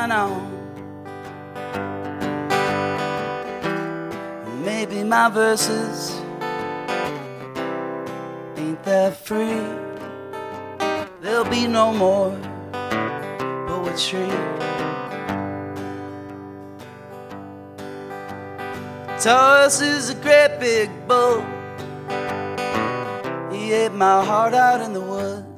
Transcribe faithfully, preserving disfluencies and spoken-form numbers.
going on. Maybe my verses ain't that free. There'll be no more poetry. Taurus is a great big bull. He ate my heart out in the woods.